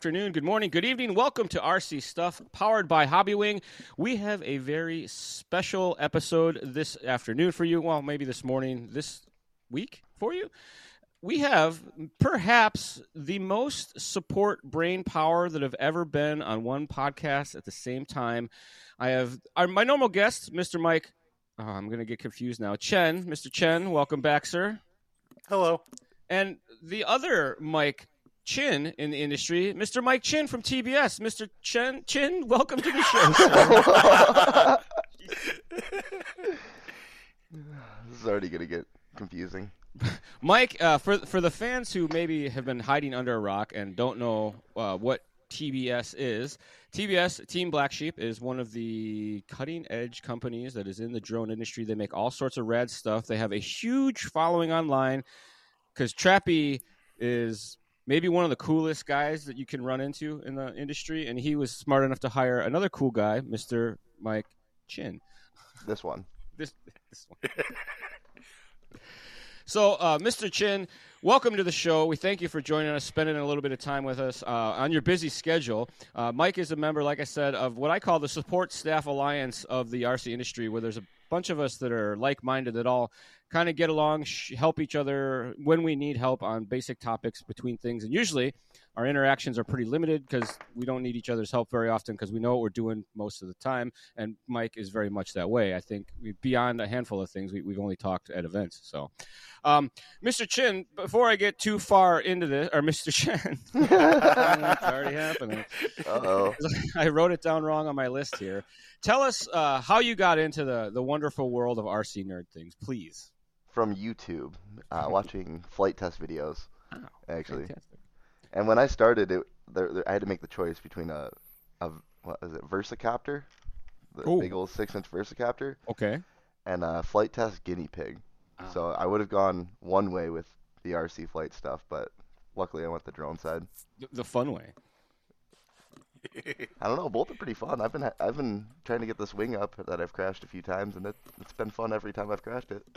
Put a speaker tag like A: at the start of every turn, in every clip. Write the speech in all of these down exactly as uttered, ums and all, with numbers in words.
A: afternoon, good morning, good evening. Welcome to R C Stuff, powered by Hobbywing. We have a very special episode this afternoon for you. Well, maybe this morning, this week for you. We have perhaps the most support brain power that have ever been on one podcast at the same time. I have our, my normal guest, Mister Mike. Oh, I'm going to get confused now. Chen, Mister Chen, welcome back, sir.
B: Hello. And
A: the other Mike Chin in the industry, Mister Mike Chin from T B S. Mister Chen, Chin, welcome to the show, sir.
C: This is already going to get confusing.
A: Mike, uh, for for the fans who maybe have been hiding under a rock and don't know uh, what T B S is, T B S, Team Black Sheep, is one of the cutting-edge companies that is in the drone industry. They make all sorts of rad stuff. They have a huge following online because Trappy is maybe one of the coolest guys that you can run into in the industry, and he was smart enough to hire another cool guy, Mister Mike Chin.
C: This one.
A: This, this one. So, uh, Mister Chin, welcome to the show. We thank you for joining us, spending a little bit of time with us uh, on your busy schedule. Uh, Mike is a member, like I said, of what I call the Support Staff Alliance of the R C industry, where there's a bunch of us that are like-minded that all kind of get along, sh- help each other when we need help on basic topics between things. And usually our interactions are pretty limited because we don't need each other's help very often because we know what we're doing most of the time. And Mike is very much that way. I think we, beyond a handful of things, we, we've only talked at events. So, um, Mister Chin, before I get too far into this, or Mister Chen, it's already happening.
C: Uh-oh.
A: I wrote it down wrong on my list here. Tell us uh, how you got into the, the wonderful world of R C nerd things, please.
C: From YouTube, uh, watching flight test videos,
A: oh,
C: actually.
A: Fantastic.
C: And when I started, it there, there, I had to make the choice between a, a what is it, Versacopter, the
A: Ooh.
C: big old six-inch Versacopter,
A: Okay.
C: and a flight test guinea pig.
A: Oh.
C: So I would have gone one way with the R C flight stuff, but luckily I went the drone side.
A: The, the fun way.
C: I don't know, both are pretty fun. I've been I've been trying to get this wing up that I've crashed a few times, and it, it's been fun every time I've crashed it.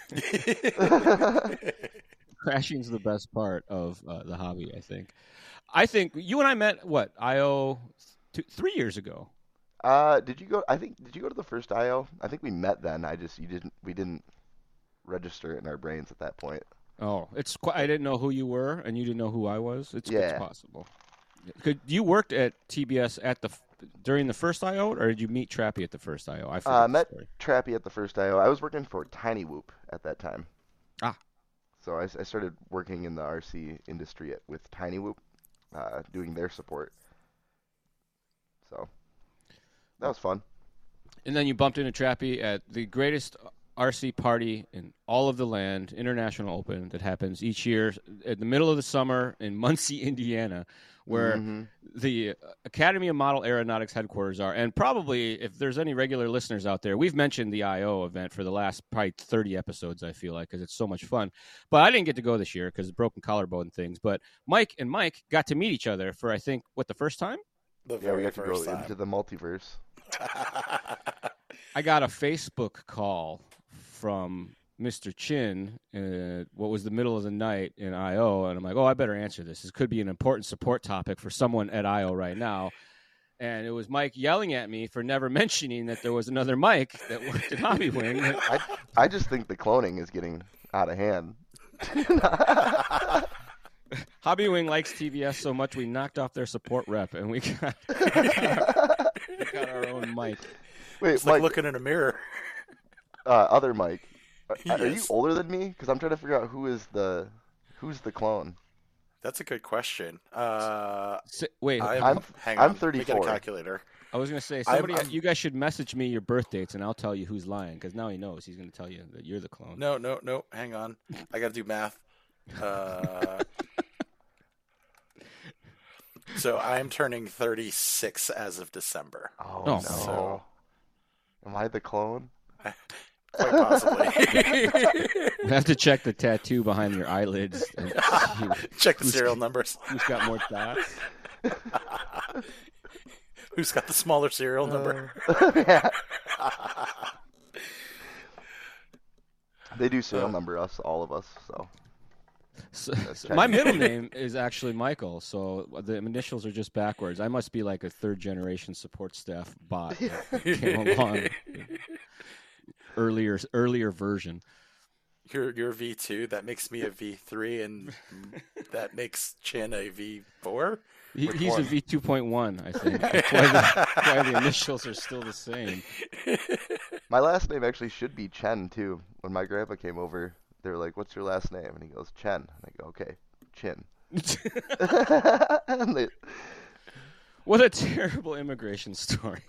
A: Crashing's the best part of uh, the hobby, I think. I think you and I met, what, I O two, three years ago.
C: Uh, did you go? I think did you go to the first I O? I think we met then. I just you didn't we didn't register it in our brains at that point.
A: Oh, it's quite, I didn't know who you were, and you didn't know who I was. It's,
C: Yeah.
A: it's possible. Could you worked at T B S at the during the first I O, or did you meet Trappy at the first I O? I forget
C: Uh,
A: the
C: met
A: story.
C: Trappy at the first I O. I was working for Tiny Whoop at that time.
A: Ah.
C: So I, I started working in the R C industry at, with Tiny Whoop, uh, doing their support. So that was fun.
A: And then you bumped into Trappy at the greatest R C party in all of the land, International Open, that happens each year in the middle of the summer in Muncie, Indiana, where
C: Mhm.
A: the Academy of Model Aeronautics headquarters are. And probably, if there's any regular listeners out there, we've mentioned the I O event for the last probably thirty episodes, I feel like, because it's so much fun. But I didn't get to go this year because of broken collarbone things. But Mike and Mike got to meet each other for, I think, what, the first time?
B: The
C: Yeah, we
B: very
C: got to go
B: first time.
C: into the multiverse.
A: I got a Facebook call from Mister Chin, uh, what was the middle of the night in I O, and I'm like, oh, I better answer this. This could be an important support topic for someone at I O right now. And it was Mike yelling at me for never mentioning that there was another Mike that worked at Hobbywing.
C: I I just think the cloning is getting out of hand.
A: Hobbywing likes T B S so much we knocked off their support rep, and we got, we got, our, we got our own Mike.
C: Wait,
B: It's like
C: Mike,
B: looking in a mirror.
C: uh, other Mike, are, are you
B: Yes.
C: older than me? Because I'm trying to figure out who is the who's the clone.
B: That's a good question. Uh,
A: S- Wait,
B: I'm,
C: I'm-
B: hang
C: I'm
B: on. Let me get
C: thirty-four.
B: a calculator.
A: I was going to say,
B: I'm-
A: somebody,
B: I'm-
A: you guys should message me your birth dates, and I'll tell you who's lying, because now he knows. He's going to tell you that you're the clone.
B: No, no, no. Hang on. I got to do math. Uh, so I'm turning thirty-six as of December.
C: Oh,
A: Oh,
C: no!
B: so-
C: Am I the clone?
B: Quite possibly.
A: You have to check the tattoo behind your eyelids and see
B: Check the
A: Who's-
B: serial numbers.
A: who's got more dots.
B: Who's got the smaller serial number?
C: Yeah. They do serial number us, all of us. So
A: So,
C: That's
A: so my
C: Chinese.
A: middle name is actually Michael, so the initials are just backwards. I must be like a third generation support staff bot that came along earlier earlier version.
B: You're you're V two. That makes me a V three, and that makes Chin a V four.
A: He,
C: Which
A: he's
C: one?
A: a V two point one, I think. That's why, the, why the initials are still the same.
C: My last name actually should be Chen too. When my grandpa came over, they were like, "What's your last name?" And he goes, "Chen." And I go, "Okay, Chin." And they,
A: What a terrible immigration story.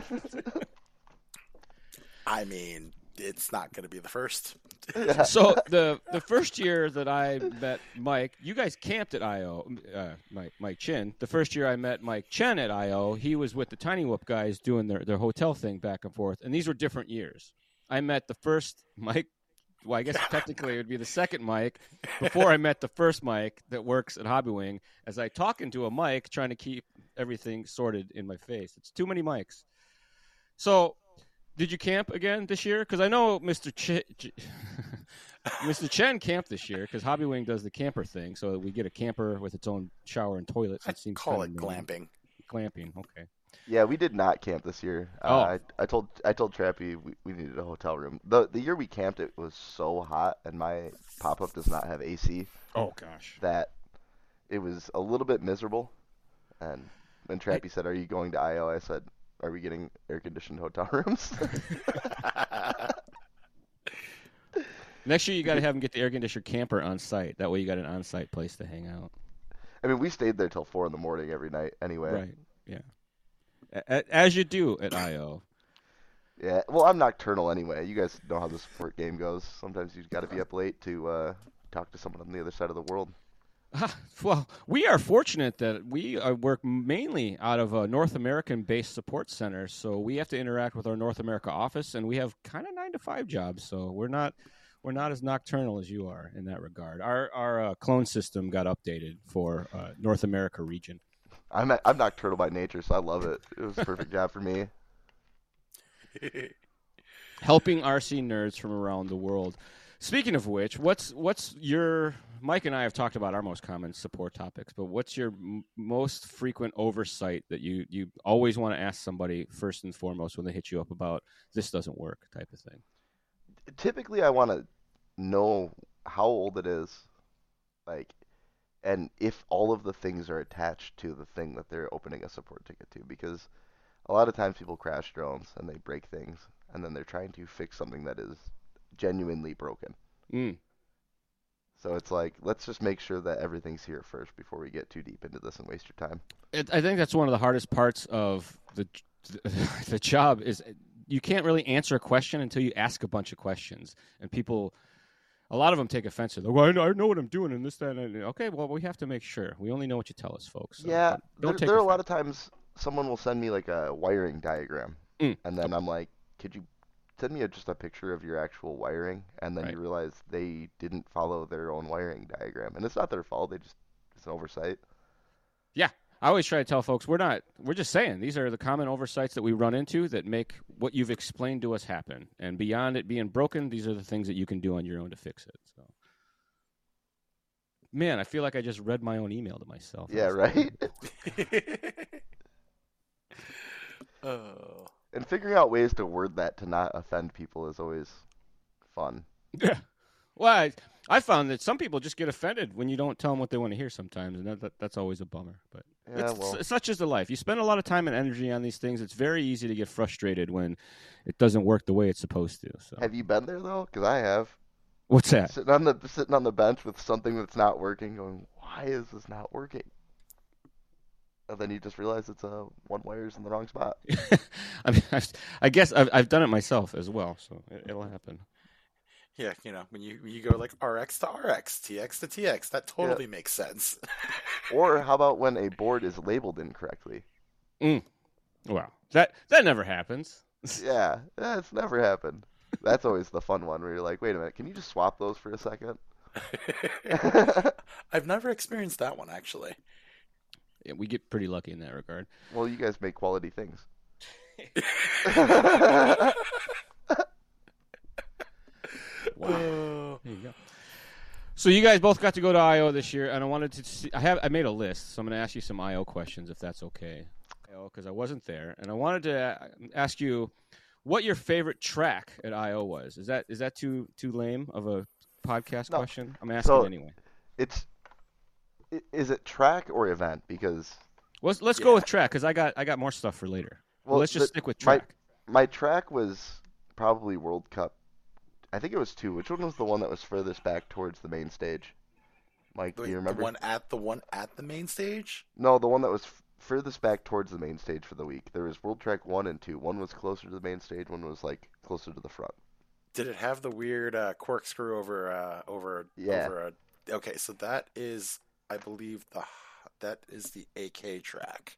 B: I mean, it's not going to be the first.
A: So the the first year that I met Mike, you guys camped at I O, uh, Mike, Mike Chin. The first year I met Mike Chen at I O, he was with the Tiny Whoop guys doing their, their hotel thing back and forth, and these were different years. I met the first Mike, well, I guess technically it would be the second Mike, before I met the first Mike that works at Hobbywing, as I talk into a mic trying to keep everything sorted in my face. It's too many mics. So... Did you camp again this year? Because I know Mister Ch- Ch- Mister Chen camped this year because Hobbywing does the camper thing, so we get a camper with its own shower and toilets.
B: I
A: It seems
B: call it
A: kind of normal.
B: glamping.
A: Glamping, okay.
C: yeah, we did not camp this year. Uh,
A: Oh.
C: I, I told I told Trappy we, we needed a hotel room. The the year we camped, it was so hot, and my pop up does not have A C.
A: Oh gosh.
C: That it was a little bit miserable. And when Trappy said, "Are you going to I O?" I said, "Are we getting air-conditioned hotel rooms?"
A: Next year you got to have them get the air conditioner camper on site. That way you got an on site place to hang out.
C: I mean, we stayed there till four in the morning every night anyway.
A: Right. Yeah. A- a- As you do at I O.
C: Yeah. Well, I'm nocturnal anyway. You guys know how the support game goes. Sometimes you got to be up late to uh, talk to someone on the other side of the world.
A: Ah, well, we are fortunate that we uh, work mainly out of a North American-based support center, so we have to interact with our North America office, and we have kind of nine to five jobs. So we're not we're not as nocturnal as you are in that regard. Our our uh, clone system got updated for uh, North America region.
C: I'm I'm nocturnal by nature, so I love it. It was a perfect job for me.
A: Helping R C nerds from around the world. Speaking of which, what's what's your Mike and I have talked about our most common support topics, but what's your m- most frequent oversight that you, you always want to ask somebody first and foremost when they hit you up about this doesn't work type of thing?
C: Typically, I want to know how old it is, like, and if all of the things are attached to the thing that they're opening a support ticket to, because a lot of times people crash drones and they break things, and then they're trying to fix something that is genuinely broken.
A: Mm.
C: So it's like, let's just make sure that everything's here first before we get too deep into this and waste your time.
A: It, I think that's one of the hardest parts of the the job is you can't really answer a question until you ask a bunch of questions, and people, a lot of them take offense to it. Well, I know, I know what I'm doing and this, that, and that. Okay, well, we have to make sure. We only know what you tell us, folks. So
C: yeah,
A: don't,
C: there,
A: don't take
C: there are a
A: offense.
C: lot of times someone will send me like a wiring diagram,
A: Mm.
C: and then I'm like, could you send me a, just a picture of your actual wiring? And then
A: Right.
C: you realize they didn't follow their own wiring diagram, and it's not their fault. They just it's an oversight.
A: Yeah, I always try to tell folks we're not. We're just saying these are the common oversights that we run into that make what you've explained to us happen. And beyond it being broken, these are the things that you can do on your own to fix it. So, man, I feel like I just read my own email to myself.
C: Yeah, right.
B: Oh.
C: And figuring out ways to word that to not offend people is always fun.
A: Yeah. Well, I, I found that some people just get offended when you don't tell them what they want to hear sometimes, and that, that that's always a bummer. But
C: Yeah,
A: it's,
C: well,
A: it's such is the life. You spend a lot of time and energy on these things. It's very easy to get frustrated when it doesn't work the way it's supposed to. So,
C: have you been there though? Because I have.
A: what's that?
C: Sitting on the sitting on the bench with something that's not working, going, why is this not working? And then you just realize it's uh, one wire's in the wrong spot.
A: I mean, I've, I guess I've I've done it myself as well, so it, it'll happen.
B: Yeah, you know, when you when you go like R X to R X, T X to T X, that totally makes sense.
C: Or how about when a board is labeled incorrectly?
A: Mm. Wow, that that never happens.
C: Yeah, that's never happened. That's always the fun one where you're like, wait a minute, can you just swap those for a second?
B: I've never experienced that one actually.
A: Yeah, we get pretty lucky in that regard.
C: Well, you guys make quality things.
A: Wow. There you go. So you guys both got to go to I O this year, and I wanted to see. I have I made a list, so I'm going to ask you some I O questions if that's okay. Because I wasn't there, and I wanted to ask you what your favorite track at I O was. Is that is that too too lame of a podcast
C: No.
A: question? I'm asking
C: So
A: anyway.
C: it's i- is it track or event? Because
A: Let's let's
B: Yeah.
A: go with track because I got I got more stuff for later. Well,
C: well,
A: let's just
C: the-
A: stick with
C: my-
A: track.
C: my track was probably World Cup. I think it was two. Which one was the one that was furthest back towards the main stage? Mike, do
B: The,
C: you
B: the
C: remember?
B: one at the one at the main stage.
C: No, the one that was f- furthest back towards the main stage for the week. There was World Track one and two. One was closer to the main stage. One was like closer to the front.
B: Did it have the weird uh, corkscrew over uh, over
C: Yeah.
B: over a? Okay, so that is, I believe the that is the A K track.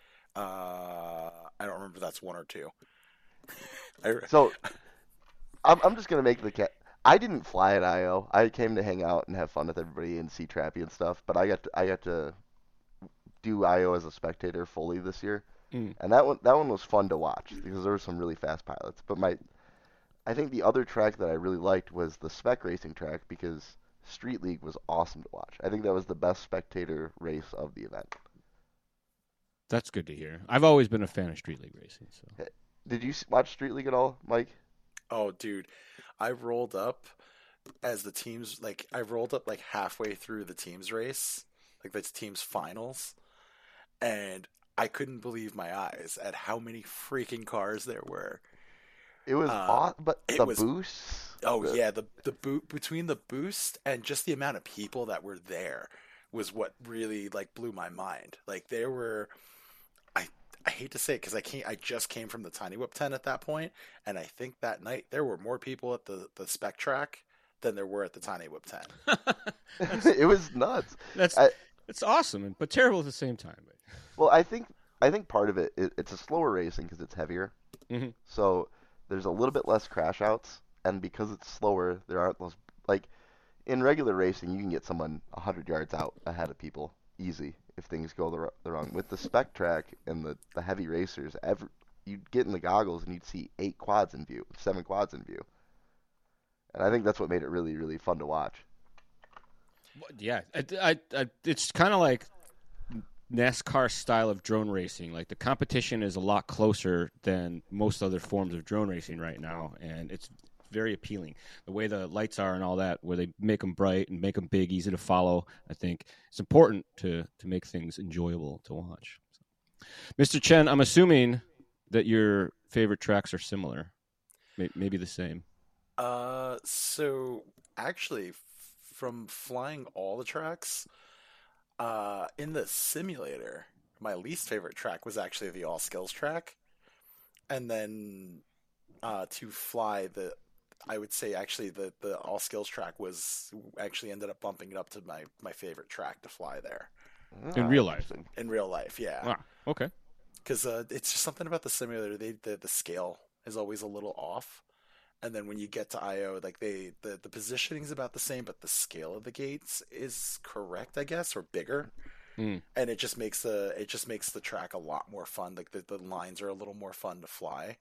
B: Uh, I don't remember if that's one or two. I,
C: So I'm I'm just gonna make the cat. I didn't fly at I O. I came to hang out and have fun with everybody and see Trappy and stuff. But I got to, I got to do I O as a spectator fully this year,
A: Mm.
C: and that one that one was fun to watch because there were some really fast pilots. But my, I think the other track that I really liked was the spec racing track because Street League was awesome to watch. I think that was the best spectator race of the event.
A: That's good to hear. I've always been a fan of Street League racing. So
C: Did you s- watch Street League at all, Mike?
B: oh, dude, I rolled up as the teams like I rolled up like halfway through the teams race, like the teams finals, and I couldn't believe my eyes at how many freaking cars there were.
C: It was
B: Uh,
C: aw- but
B: it
C: the
B: was-
C: boosts.
B: Oh
C: the-
B: yeah, the the boot between the boost and just the amount of people that were there was what really like blew my mind. Like there were, I I hate to say it because I can't. I just came from the Tiny Whip ten at that point, and I think that night there were more people at the the spec track than there were at the Tiny Whip ten.
C: it was nuts.
A: that's
C: I-
A: it's awesome, but terrible at the same time.
C: Well, I think I think part of it, it it's a slower racing because it's heavier.
A: Mhm.
C: So there's a little bit less crash outs, and because it's slower, there aren't those like in regular racing you can get someone one hundred yards out ahead of people easy if things go the, r- the wrong. With the spec track and the the heavy racers, every you'd get in the goggles and you'd see eight quads in view, seven quads in view. And I think that's what made it really really fun to watch.
A: Yeah, I, I, I, it's kind of like NASCAR style of drone racing. Like the competition is a lot closer than most other forms of drone racing right now, and it's very appealing. The way the lights are and all that, where they make them bright and make them big, easy to follow. I think it's important to to make things enjoyable to watch. Mister Chen, I'm assuming that your favorite tracks are similar, May- maybe the same.
B: Uh, so actually, f- from flying all the tracks, uh, in the simulator, my least favorite track was actually the all skills track, and then uh, to fly the, I would say actually the the all skills track was actually ended up bumping it up to my my favorite track to fly there
A: In
C: Ah,
A: real life.
C: interesting.
B: in real life. Yeah,
A: Wow. Okay.
B: because uh, it's just something about the simulator. They the the scale is always a little off. And then when you get to I O, like they the, the positioning is about the same, but the scale of the gates is correct, I guess, or bigger.
A: Mm.
B: And it just makes the it just makes the track a lot more fun. Like the, the lines are a little more fun to fly.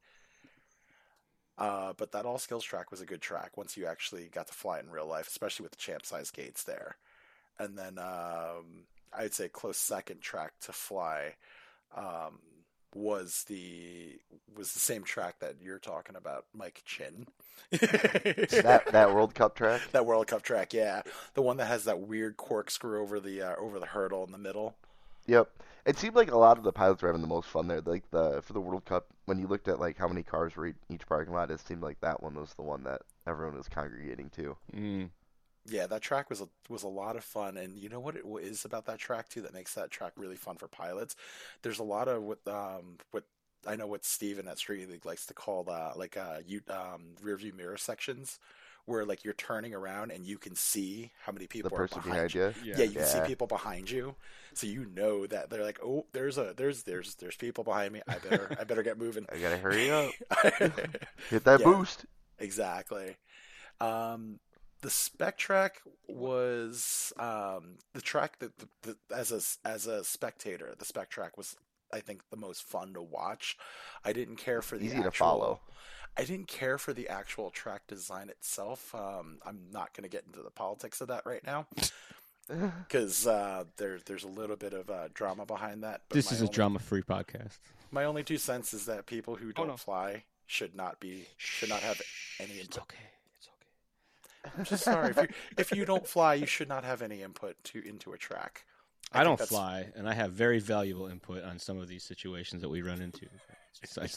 B: Uh, but that all skills track was a good track once you actually got to fly it in real life, especially with the champ size gates there. And then um, I'd say close second track to fly um, was the was the same track that you're talking about, Mike Chin.
C: That that World Cup track.
B: That World Cup track, yeah, the one that has that weird corkscrew over the uh, over the hurdle in the middle.
C: Yep. It seemed like a lot of the pilots were having the most fun there. Like the for the World Cup, when you looked at like how many cars were in each parking lot, it seemed like that one was the one that everyone was congregating to.
A: Mm.
B: Yeah, that track was a, was a lot of fun, and you know what it is about that track too that makes that track really fun for pilots. There's a lot of what um what I know what Steven at Street League likes to call the like uh you um rear view mirror sections, where like you're turning around and you can see how many
C: The
B: people are
C: person
B: behind,
C: behind
B: you.
C: you.
A: Yeah.
B: Yeah, you can see
C: Yeah.
B: people behind you, so you know that they're like, oh, there's a there's there's there's people behind me. I better I better get moving.
C: I gotta hurry up. Hit that
B: Yeah.
C: boost.
B: Exactly. Um, the spec track was um, the track that the, the, as a as a spectator, the spec track was I think the most fun to watch. I didn't care for the
C: Easy to
B: actual,
C: follow.
B: I didn't care for the actual track design itself. Um, I'm not going to get into the politics of that right now because uh, there, there's a little bit of uh, drama behind that. But
A: This
B: my
A: is a
B: only,
A: drama-free podcast.
B: My only two cents is that people who don't
A: no.
B: fly should not be should not have any
A: It's
B: input.
A: okay. It's okay.
B: I'm just sorry if you if you don't fly, you should not have any input to into a track.
A: I,
B: I think
A: don't
B: that's-
A: fly, and I have very valuable input on some of these situations that we run into. It's besides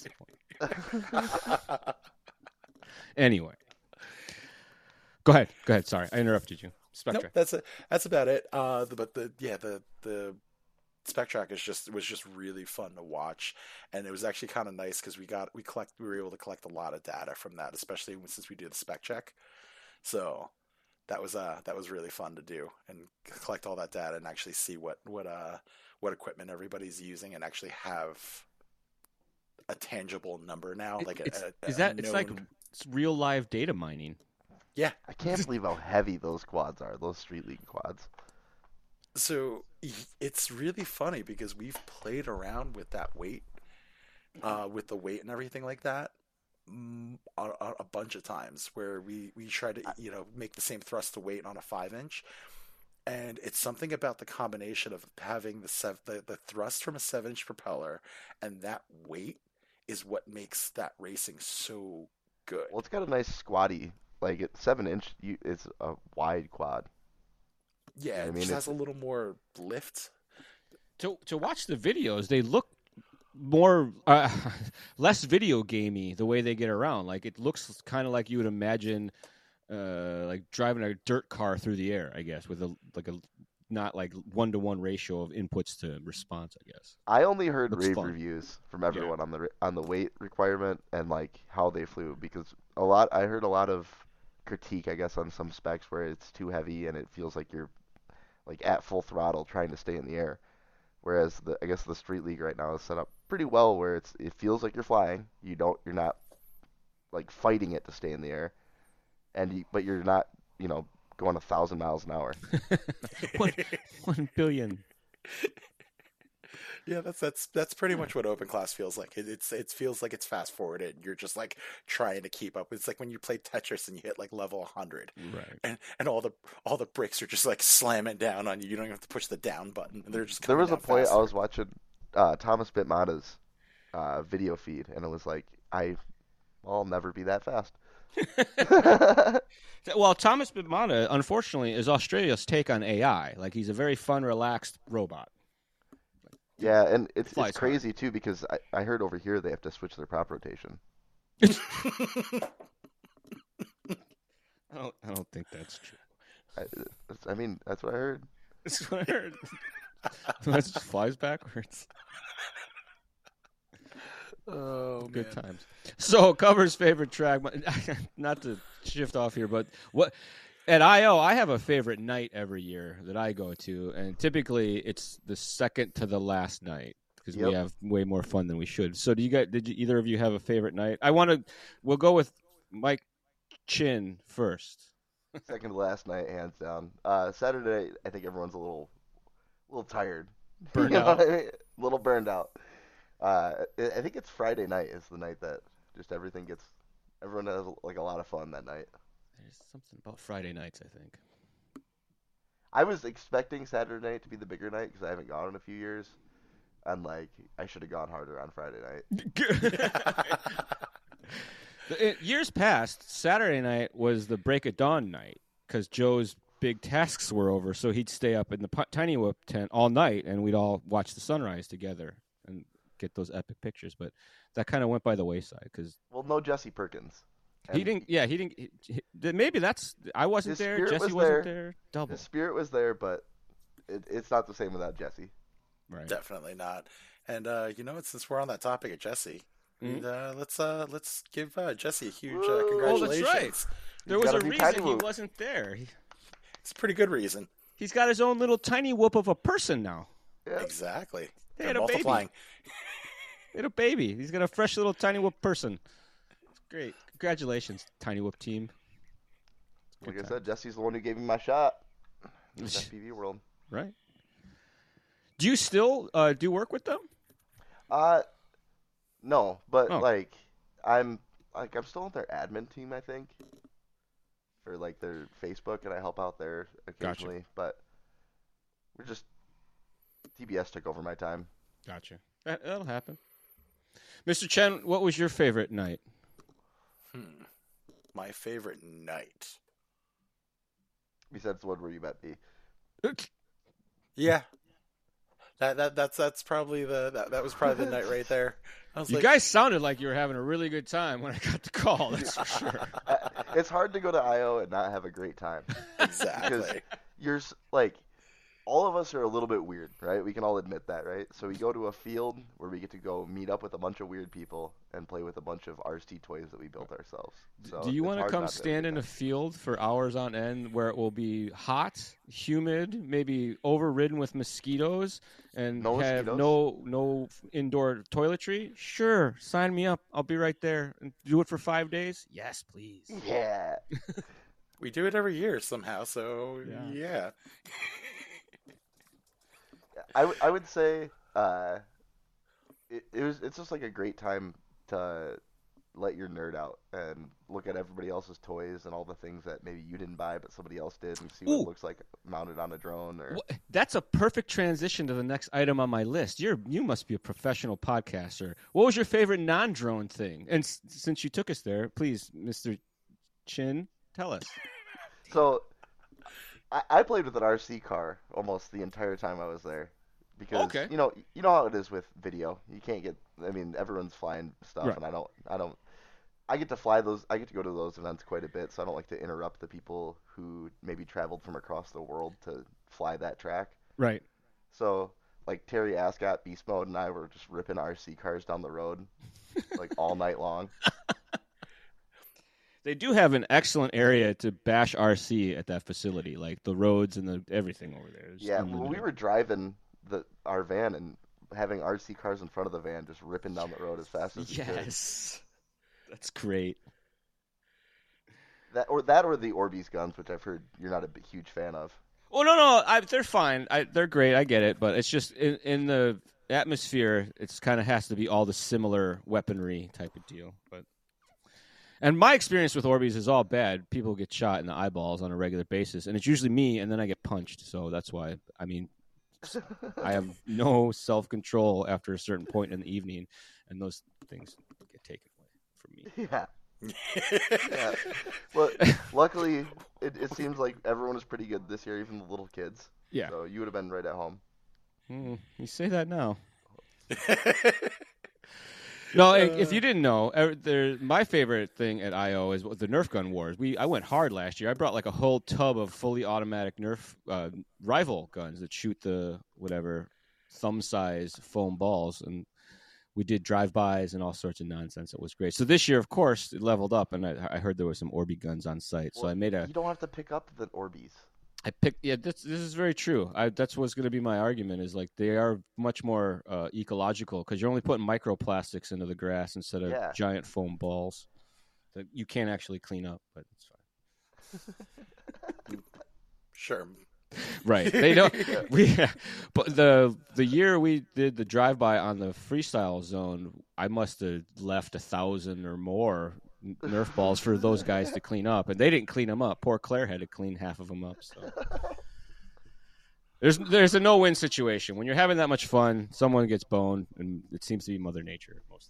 A: the point. Anyway, go ahead. Go ahead. Sorry, I interrupted you. Spectra.
B: Nope, that's it. That's about it. Uh, the, but the yeah the the spec track is just was just really fun to watch, and it was actually kind of nice because we got we collect we were able to collect a lot of data from that, especially since we did the spec check. So that was uh that was really fun to do and collect all that data and actually see what what uh what equipment everybody's using and actually have a tangible number now.
A: It-
B: like
A: it's,
B: a, a,
A: is that
B: a
A: it's like
B: known-
A: it's real live data mining.
B: yeah.
C: I can't believe how heavy those quads are. Those Street League quads.
B: So it's really funny because we've played around with that weight, uh, with the weight and everything like that, mm, a, a a bunch of times where we we try to you know make the same thrust to weight on a five inch, and it's something about the combination of having the sev- the, the thrust from a seven inch propeller and that weight is what makes that racing so good.
C: Well, it's got a nice squatty, like it's seven inch. You, it's a wide quad.
B: Yeah,
C: I
B: it
C: mean,
B: just
C: it's-
B: has a little more lift.
A: To to watch the videos, they look more uh, less video gamey the way they get around. Like it looks kind of like you would imagine, uh, like driving a dirt car through the air. I guess with a like a not like one to one ratio of inputs to response. I guess.
C: I only heard
A: Looks
C: rave
A: fun.
C: reviews from everyone on the ra- on the weight requirement and like how they flew because a lot I heard a lot of critique I guess on some specs where it's too heavy and it feels like you're like at full throttle trying to stay in the air. Whereas the I guess the Street League right now is set up pretty well where it's it feels like you're flying. You don't you're not like fighting it to stay in the air, and you, but you're not you know going a thousand miles an hour.
A: one, one billion.
B: Yeah, that's that's that's pretty much what open class feels like. It, it's it feels like it's fast forwarded. You're just like trying to keep up. It's like when you play Tetris and you hit like level one hundred,
A: Right.
B: and and all the all the bricks are just like slamming down on you. You don't even have to push the down button. They're just
C: There
B: coming
C: was a
B: down
C: point
B: faster.
C: I was watching uh, Thomas Bitmata's uh, video feed, and it was like I, well, I'll never be that fast.
A: Well, Thomas Bitmata, unfortunately, is Australia's take on A I. Like he's a very fun, relaxed robot.
C: Yeah, and it's
A: Flies
C: it's crazy too because I, I heard over here they have to switch their prop rotation.
A: I don't. I don't think that's true.
C: I, that's- I mean, that's what I heard.
A: That's what I heard. That just flies backwards.
B: Oh
A: Good
B: man.
A: times. So, Cover's favorite track. Not to shift off here, but what at I O, I have a favorite night every year that I go to, and typically it's the second to the last night because we
C: Yep.
A: have way more fun than we should. So, do you guys? Did you, either of you have a favorite night? I want to. We'll go with Mike Chin first.
C: Second to last night, hands down. Uh, Saturday, I think everyone's a little, a little tired,
A: Burned
C: You know
A: out.
C: what I mean? A little burned out. Uh, I I think it's Friday night is the night that just everything gets, everyone has like a lot of fun that night.
A: There's something about Friday nights, I think.
C: I was expecting Saturday night to be the bigger night because I haven't gone in a few years, and like I should have gone harder on Friday night.
A: The- it- years past, Saturday night was the break of dawn night because Joe's big tasks were over, so he'd stay up in the pu- Tiny Whoop tent all night, and we'd all watch the sunrise together and get those epic pictures. But that kind of went by the wayside because
C: Well, no Jesse Perkins.
A: he
C: And
A: didn't. Yeah, he didn't. He, he- maybe that's. I wasn't
C: His
A: there.
C: spirit
A: Jesse
C: was
A: wasn't
C: there.
A: there. Double.
C: The spirit was there, but it, it's not the same without Jesse.
A: Right.
B: Definitely not. And uh, you know what? Since we're on that topic of Jesse,
A: Mhm.
B: and, uh, let's uh, let's give uh, Jesse a huge uh,
C: Woo! Oh,
B: congratulations.
A: that's right. There
C: He's
A: was
C: gotta
A: a
C: be
A: reason
C: Tiny
A: he
C: Whoop.
A: wasn't there. He,
B: It's a pretty good reason.
A: he's got his own little tiny whoop of a person now.
C: Yeah.
B: Exactly.
A: They
B: They're
A: had a baby.
B: multiplying.
A: Little baby. He's got a fresh little tiny whoop person. It's great. Congratulations, tiny whoop team.
C: Like
A: Good
C: I said, Jesse's the one who gave me my shot. in
A: times.
C: this F P V world.
A: Right. Do you still uh, do work with them?
C: Uh, no, but
A: Oh.
C: like I'm like I'm still on their admin team, I think, for like their Facebook, and I help out there occasionally.
A: Gotcha.
C: But we're just T B S took over my time.
A: Gotcha. That, that'll happen. Mister Chen, what was your favorite night?
B: Hmm. My favorite night.
C: Besides the one where you met me.
B: Yeah. That that that's that's probably the that, that was probably the night right there. I was
A: You
B: like,
A: guys sounded like you were having a really good time when I got the call. That's for sure.
C: Uh, it's hard to go to I O and not have a great time.
B: exactly.
C: You're s- like, all of us are a little bit weird, right? We can all admit that, right? So we go to a field where we get to go meet up with a bunch of weird people and play with a bunch of R C toys that we built ourselves. So
A: Do you
C: it's
A: want to
C: hard
A: come
C: not have a
A: stand
C: good
A: in a
C: time.
A: field for hours on end where it will be hot, humid, maybe overridden with mosquitoes, and
C: No
A: have
C: mosquitoes?
A: no no indoor toiletry? Sure, sign me up. I'll be right there. And do it for five days? Yes, please.
C: Yeah.
B: We do it every year somehow, so
A: Yeah.
B: yeah.
C: I, w- I would say uh, it, it was it's just like a great time to let your nerd out and look at everybody else's toys and all the things that maybe you didn't buy but somebody else did and see what
A: Ooh.
C: it looks like mounted on a drone or
A: Wha- That's a perfect transition to the next item on my list. You're you must be a professional podcaster. What was your favorite non-drone thing? And s- since you took us there, please, Mister Chin, tell us.
C: so I, I played with an R C car almost the entire time I was there because
A: Okay.
C: you know you know how it is with video. You can't get I mean everyone's flying stuff
A: Right.
C: and I don't I don't I get to fly those I get to go to those events quite a bit, so I don't like to interrupt the people who maybe traveled from across the world to fly that track.
A: Right.
C: So like Terry Ascot, Beast Mode, and I were just ripping R C cars down the road like all night long.
A: They do have an excellent area to bash R C at that facility, like the roads and the everything over there. is
C: Yeah, when we
A: unlimited.
C: were driving the our van and having R C cars in front of the van, just ripping down the road as fast as we could.
A: Yes, that's great.
C: That or that or the Orbeez guns, which I've heard you're not a big, huge fan of.
A: Oh no, no, I, they're fine. I, they're great. I get it, but it's just in, in the atmosphere. It's kind of has to be all the similar weaponry type of deal. But and my experience with Orbeez is all bad. People get shot in the eyeballs on a regular basis, and it's usually me, and then I get punched. So that's why. I mean, I have no self control after a certain point in the evening, and those things get taken away from me.
C: Yeah. Yeah. Well, luckily, it, it seems like everyone is pretty good this year, even the little kids.
A: Yeah.
C: So you would have been right at home.
A: Hmm, you say that now. No, i- if you didn't know, er, there, my favorite thing at I O is the Nerf gun wars. We I went hard last year. I brought like a whole tub of fully automatic Nerf uh, rival guns that shoot the whatever thumb size foam balls, and we did drive-bys and all sorts of nonsense. It was great. So this year, of course, it leveled up, and I, I heard there was some Orby guns on site. So
C: Well,
A: I made a.
C: You don't have to pick up the Orbeez.
A: I picked. Yeah, this this is very true. I, that's what's going to be my argument. Is like they are much more uh, ecological because you're only putting microplastics into the grass instead of
C: Yeah.
A: giant foam balls that you can't actually clean up. But it's fine.
B: Sure.
A: Right? They don't. We. But the the year we did the drive by on the freestyle zone, I must have left a thousand or more Nerf balls for those guys to clean up, and they didn't clean them up. Poor Claire had to clean half of them up. So. There's there's a no win situation when you're having that much fun. Someone gets boned, and it seems to be Mother Nature most of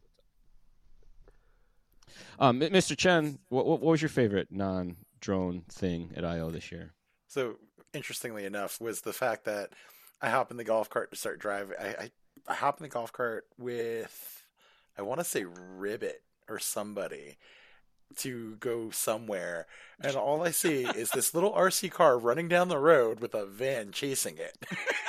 A: the time. Um, M- Mister Chen, what, what was your favorite non-drone thing at I O this year?
B: So interestingly enough, was the fact that I hop in the golf cart to start driving. I I, I hop in the golf cart with I want to say Ribbit or somebody to go somewhere, and all I see is this little R C car running down the road with a van chasing it.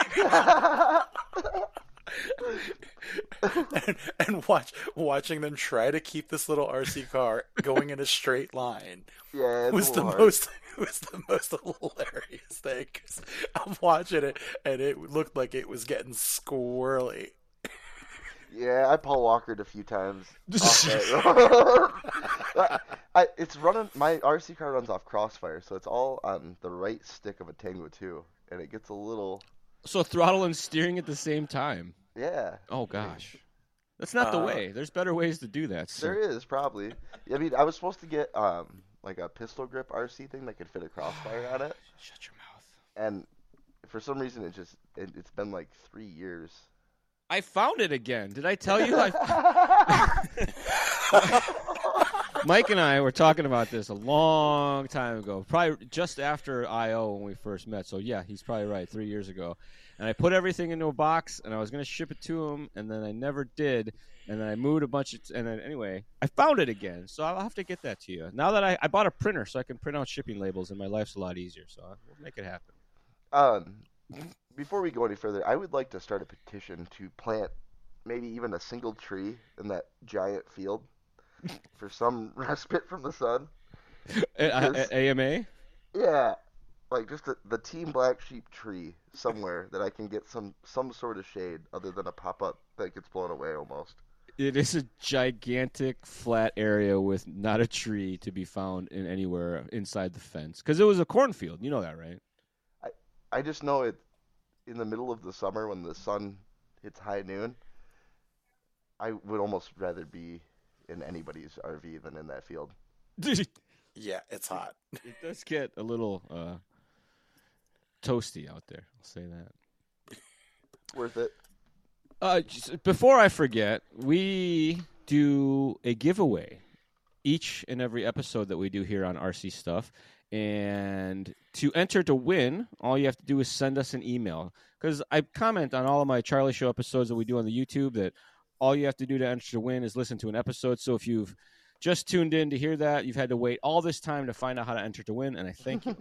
B: and, and watch watching them try to keep this little R C car going in a straight line
C: Yeah, it's
B: was
C: a
B: the
C: little hard.
B: most was the most hilarious thing. 'Cause I'm watching it and it looked like it was getting squirrely.
C: Yeah, I Paul Walkered a few times off that road. I, it's running. My R C car runs off Crossfire, so it's all on the right stick of a Tango two, and it gets a little.
A: So throttle and steering at the same time.
C: Yeah.
A: Oh gosh. That's not the
B: Uh,
A: way. There's better ways to do that. So.
C: There is probably. I mean, I was supposed to get um like a pistol grip R C thing that could fit a crossfire on it,
A: Shut your mouth.
C: and for some reason it just it, it's been like three years.
A: I found it again. Did I tell you? I... Mike and I were talking about this a long time ago, probably just after I O when we first met. So, yeah, he's probably right, three years ago. And I put everything into a box, and I was going to ship it to him, and then I never did. And then I moved a bunch of – and then anyway, I found it again. So I'll have to get that to you. Now that I, I bought a printer so I can print out shipping labels, and my life's a lot easier. So we'll make it happen.
C: Um, before we go any further, I would like to start a petition to plant maybe even a single tree in that giant field for some respite from the sun.
A: A- A M A?
C: Yeah, like just the, the Team Black Sheep tree somewhere that I can get some, some sort of shade other than a pop-up that gets blown away almost.
A: It is a gigantic flat area with not a tree to be found in anywhere inside the fence. Because it was a cornfield. You know that, right?
C: I, I just know it in the middle of the summer when the sun hits high noon, I would almost rather be in anybody's R V than in that field.
B: Yeah, it's hot.
A: It does get a little uh, toasty out there. I'll say that.
C: Worth it.
A: Uh, just, before I forget, we do a giveaway each and every episode that we do here on R C Stuff. And to enter to win, all you have to do is send us an email. Because I comment on all of my Charlie Show episodes that we do on the YouTube that all you have to do to enter to win is listen to an episode. So if you've just tuned in to hear that, you've had to wait all this time to find out how to enter to win, and I thank you.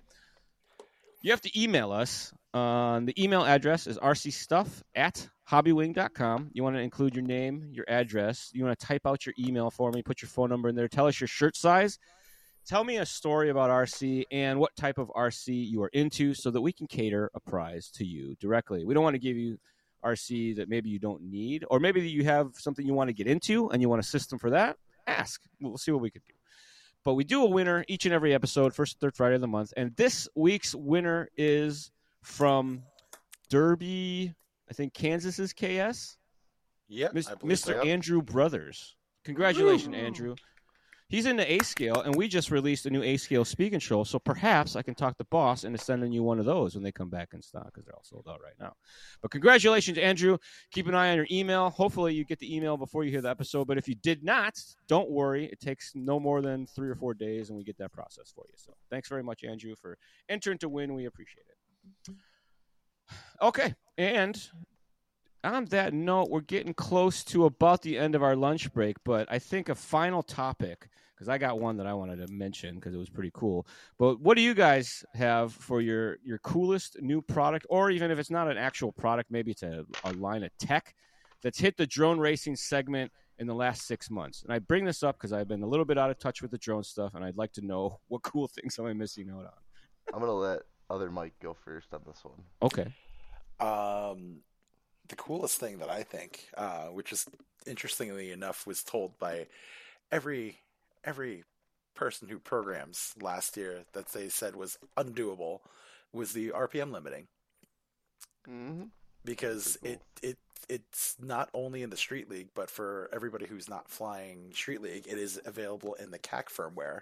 A: You have to email us. Uh, the email address is r c stuff at hobbywing dot com. You want to include your name, your address. You want to type out your email for me, put your phone number in there. Tell us your shirt size. Tell me a story about R C and what type of R C you are into so that we can cater a prize to you directly. We don't want to give you R C that maybe you don't need, or maybe you have something you want to get into and you want a system for that. Ask. We'll see what we can do. But we do a winner each and every episode, first and third Friday of the month. And this week's winner is from Derby, I think Kansas's K S.
B: Yep,
A: Mis-
B: I believe
A: Mister
B: so.
A: Andrew Brothers. Congratulations, Andrew. He's in the A scale, and we just released a new A scale speak and show, so perhaps I can talk the boss into sending you one of those when they come back in stock, because they're all sold out right now. But congratulations, Andrew. Keep an eye on your email. Hopefully you get the email before you hear the episode, but if you did not, don't worry. It takes no more than three or four days, and we get that process for you. So thanks very much, Andrew, for entering to win. We appreciate it. Okay, and on that note, we're getting close to about the end of our lunch break, but I think a final topic, because I got one that I wanted to mention because it was pretty cool. But what do you guys have for your, your coolest new product, or even if it's not an actual product, maybe it's a, a line of tech that's hit the drone racing segment in the last six months? And I bring this up because I've been a little bit out of touch with the drone stuff, and I'd like to know what cool things am I missing out on.
C: I'm going to let other Mike go first on this one.
A: Okay.
B: Um, the coolest thing that I think, uh, which is interestingly enough, was told by every every person who programs last year that they said was undoable, was the R P M limiting.
C: Mm-hmm.
B: Because
C: Cool.
B: it it it's not only in the Street League, but for everybody who's not flying Street League, it is available in the C A C firmware.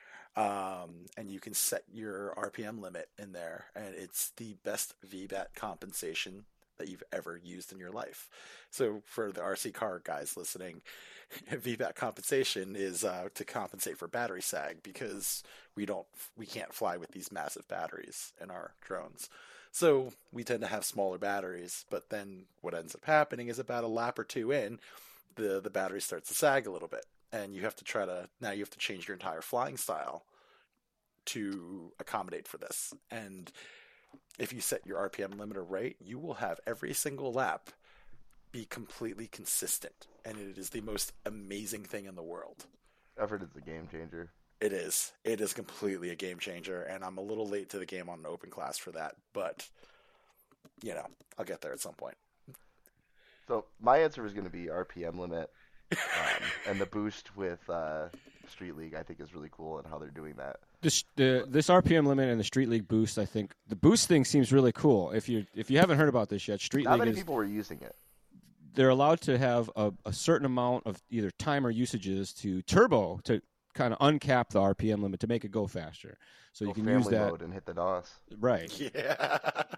B: Um, and you can set your R P M limit in there, and it's the best V BAT compensation that you've ever used in your life. So for the R C car guys listening, V BAT compensation is uh, to compensate for battery sag, because we don't we can't fly with these massive batteries in our drones. So we tend to have smaller batteries, but then what ends up happening is about a lap or two in, the the battery starts to sag a little bit, and you have to try to now you have to change your entire flying style to accommodate for this. And if you set your R P M limiter right, you will have every single lap be completely consistent, and it is the most amazing thing in the world.
C: Effort is a game changer.
B: It is. It is completely a game changer, and I'm a little late to the game on an open class for that, but, you know, I'll get there at some point.
C: So my answer was going to be R P M limit, um, and the boost with uh, Street League I think is really cool, and how they're doing that.
A: This the this R P M limit and the Street League boost, I think the boost thing seems really cool. If you if you haven't heard about this yet, Street
C: Not
A: League
C: many
A: is
C: people were using it.
A: they're allowed to have a, a certain amount of either timer usages to turbo to kind of uncap the R P M limit to make it go faster. So
C: Go
A: you can
C: family
A: use that.
C: mode and hit the D O S.
A: Right.
B: Yeah.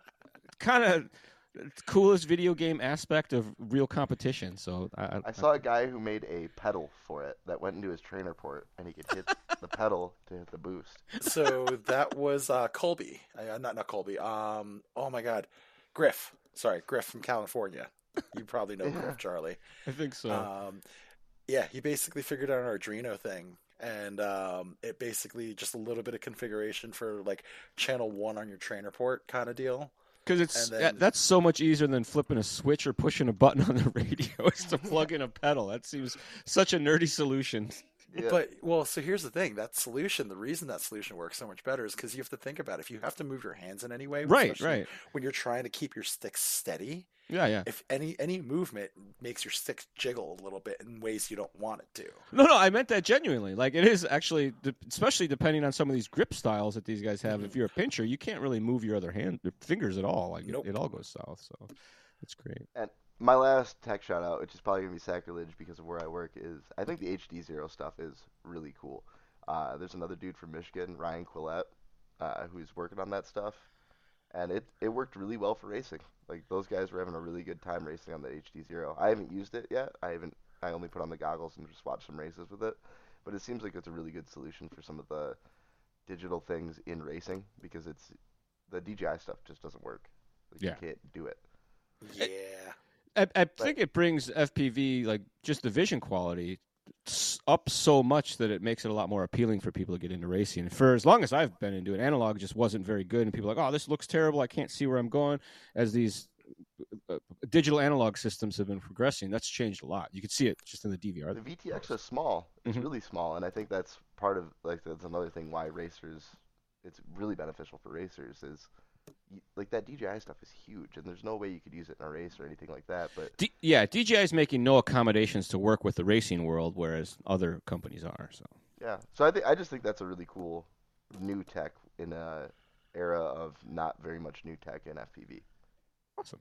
A: Kind of coolest video game aspect of real competition. So I,
C: I saw a guy who made a pedal for it that went into his trainer port, and he could hit the pedal to hit the boost.
B: So that was uh, Colby. Uh, not not Colby. Um. Oh my God, Griff. Sorry, Griff from California. You probably know Griff, Charlie.
A: I think so.
B: Um. Yeah, he basically figured out an Arduino thing, and um, it basically just a little bit of configuration for like channel one on your trainer port kind of deal.
A: Because it's
B: then-
A: that- that's so much easier than flipping a switch or pushing a button on the radio. Is to plug in a pedal. That seems such a nerdy solution.
C: Yeah.
B: But well, so here's the thing: that solution, the reason that solution works so much better is because you have to think about it. If you have to move your hands in any way,
A: Right,
B: especially
A: right.
B: when you're trying to keep your stick steady,
A: Yeah, yeah.
B: if any any movement makes your stick jiggle a little bit in ways you don't want it to.
A: No, no, I meant that genuinely. Like it is actually, especially depending on some of these grip styles that these guys have. If you're a pincher, you can't really move your other hand, your fingers at all. Like
B: Nope.
A: it, it all goes south. So it's great.
C: And my last tech shout out, which is probably gonna be sacrilege because of where I work, is I think the H D Zero stuff is really cool. Uh, there's another dude from Michigan, Ryan Quillette, uh, who's working on that stuff, and it it worked really well for racing. Like those guys were having a really good time racing on the H D Zero. I haven't used it yet. I haven't. I only put on the goggles and just watched some races with it. But it seems like it's a really good solution for some of the digital things in racing because it's the D J I stuff just doesn't work. Like,
A: Yeah.
C: You can't do it.
B: Yeah.
A: I, I think it brings F P V, like just the vision quality, s- up so much that it makes it a lot more appealing for people to get into racing. For as long as I've been into it, analog just wasn't very good, and people are like, oh, this looks terrible. I can't see where I'm going. As these uh, digital analog systems have been progressing, that's changed a lot. You can see it just in the D V R.
C: The V T X is small. It's
A: Mhm.
C: really small, and I think that's part of like that's another thing why racers. It's really beneficial for racers is y- like that D J I stuff is huge, and there's no way you could use it in a race or anything like that. But
A: D- yeah, D J I is making no accommodations to work with the racing world, whereas other companies are. So
C: yeah, so I think I just think that's a really cool new tech in a era of not very much new tech in F P V.
A: awesome.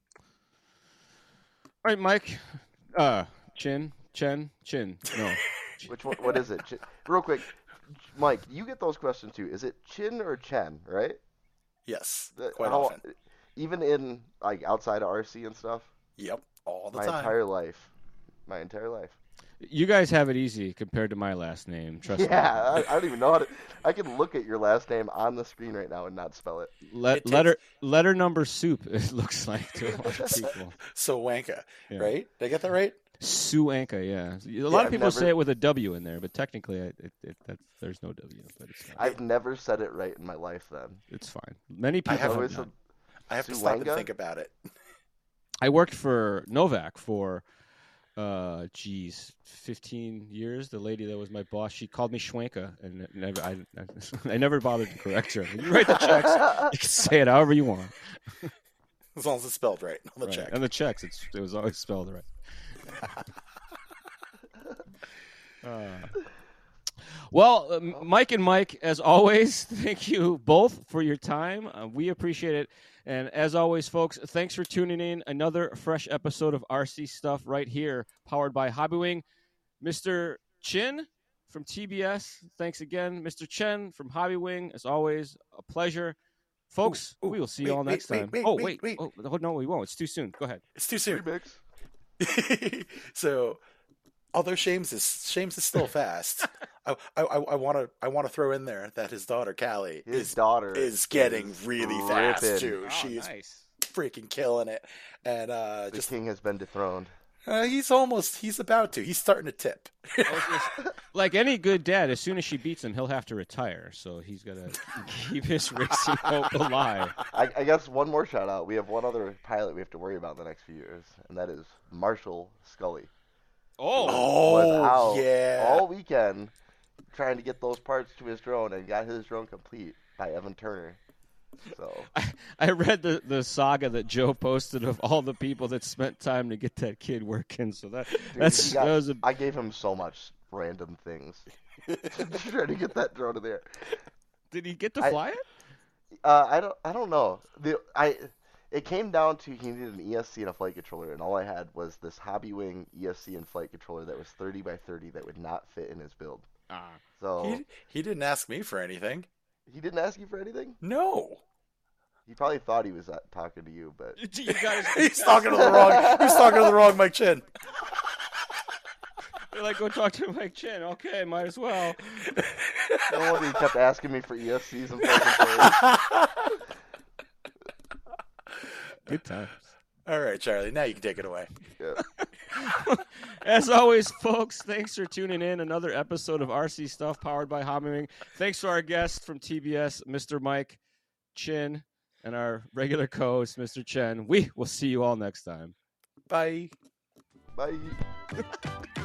A: All right, Mike. Uh, Chin, Chen, Chin. No.
C: Which one, what is it? Ch- Real quick, Mike, you get those questions too. Is it Chin or Chen? Right?
B: Yes.
C: The-
B: Quite
C: how-
B: often.
C: Even in like outside of R C and stuff.
B: Yep. All the
C: My
B: time.
C: entire life. My entire life.
A: You guys have it easy compared to my last name. Trust me.
C: Yeah, I, I don't even know how to. I can look at your last name on the screen right now and not spell it.
A: Le-
B: It takes-
A: letter letter number soup. It looks like to a lot of people.
B: So Wanka,
A: Yeah.
B: right? Did I get that right?
A: Suanka, yeah. A
C: Yeah,
A: lot of
C: I've
A: people
C: never-
A: say it with a W in there, but technically, I, it, it, that's, there's no W. But it's fine.
C: I've never said it right in my life. Then
A: It's fine. Many people
B: I have
A: have
C: always
A: not.
C: said
B: I have to stop and
C: Suwanga?
B: think about it.
A: I worked for Novak for, uh, geez, fifteen years. The lady that was my boss, she called me Schwenka, and it never, I, I, I never bothered to correct her. You write the checks, you can say it however you want.
B: As long as it's spelled right on the
A: Right.
B: check.
A: And the checks, it's, it was always spelled right. Uh, well, uh, M- Mike and Mike, as always, thank you both for your time. Uh, we appreciate it. And as always, folks, thanks for tuning in. Another fresh episode of R C Stuff right here, powered by Hobbywing. Mister Chin from T B S, thanks again. Mister Chen from Hobbywing, as always, a pleasure. Folks,
B: Ooh, ooh,
A: we will see
B: wait,
A: you all
B: wait,
A: next
B: wait,
A: time.
B: wait,
A: oh,
B: wait,
A: wait.
B: wait.
A: Oh, oh, no, we won't. It's too soon. Go ahead.
B: It's too soon.
C: remix.
B: So, although Shames is Shames is still fast, I I I want to I want to throw in there that his daughter Callie
C: His
B: is
C: daughter
B: is getting
C: is
B: really fast
C: ripping.
B: too.
A: Oh,
B: She's
A: nice.
B: freaking killing it, and uh,
C: The
B: just
C: king has been dethroned.
B: uh, he's almost he's about to. He's starting to tip.
A: I was just- like any good dad, as soon as she beats him, he'll have to retire. So he's got to keep his racing hope alive.
C: I, I guess one more shout out. We have one other pilot we have to worry about in the next few years, and that is Marshall Scully.
A: Oh,
C: was
B: Oh
C: out
B: yeah.
C: all weekend trying to get those parts to his drone and got his drone complete by Evan Turner. So
A: I, I read the, the saga that Joe posted of all the people that spent time to get that kid working. So that
C: dude,
A: that's
C: he got-
A: that was a,
C: I gave him so much random things to try to get that drone in there.
A: did he get to
C: I-
A: fly it?
C: Uh, I don't I don't know. The I it came down to he needed an E S C and a flight controller, and all I had was this Hobbywing E S C and flight controller that was thirty by thirty that would not fit in his build.
A: Ah.
C: So
B: He, he didn't ask me for anything.
C: he didn't ask you for anything?
B: No.
C: He probably thought he was uh, talking to you, but
A: You guys,
B: He's talking to the wrong. He's talking to the wrong Mike Chin.
A: They're like, go talk to Mike Chin. Okay, might as well.
C: no wonder he kept asking me for E S Cs and flight controllers.
A: Good times.
B: All right, Charlie. Now you can take it away.
C: Yeah.
A: As always, folks, thanks for tuning in. Another episode of R C Stuff powered by Hobbywing. Thanks to our guest from T B S, Mister Mike Chin, and our regular co-host, Mister Chen. We will see you all next time.
B: Bye.
C: Bye.